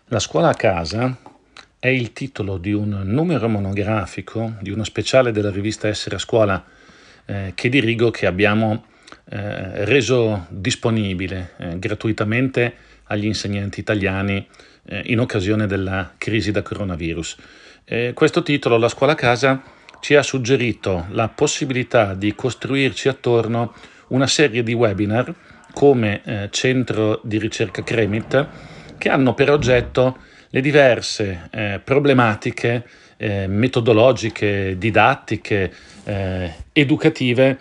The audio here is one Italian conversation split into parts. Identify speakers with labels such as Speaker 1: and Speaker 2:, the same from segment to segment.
Speaker 1: La scuola a casa è il titolo di un numero monografico, di uno speciale della rivista Essere a Scuola che dirigo, che abbiamo reso disponibile gratuitamente agli insegnanti italiani in occasione della crisi da coronavirus. Questo titolo, La scuola a casa, ci ha suggerito la possibilità di costruirci attorno una serie di webinar come centro di ricerca Cremit, che hanno per oggetto le diverse problematiche metodologiche, didattiche, educative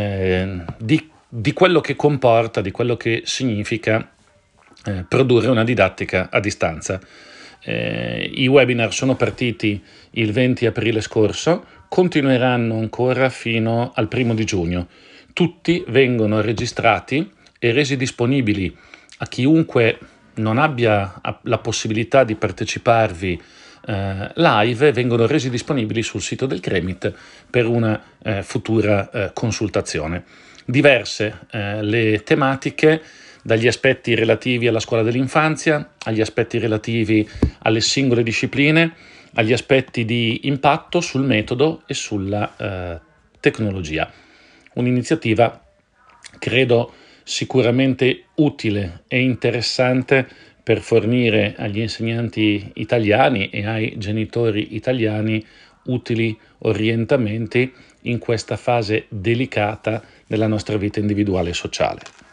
Speaker 1: di quello che comporta, di quello che significa produrre una didattica a distanza. I webinar sono partiti il 20 aprile scorso, continueranno ancora fino al 1 giugno. Tutti vengono registrati e resi disponibili a chiunque non abbia la possibilità di parteciparvi live, vengono resi disponibili sul sito del Cremit per una futura consultazione. Diverse le tematiche, dagli aspetti relativi alla scuola dell'infanzia, agli aspetti relativi alle singole discipline, agli aspetti di impatto sul metodo e sulla tecnologia. Un'iniziativa, credo, sicuramente utile e interessante per fornire agli insegnanti italiani e ai genitori italiani utili orientamenti in questa fase delicata della nostra vita individuale e sociale.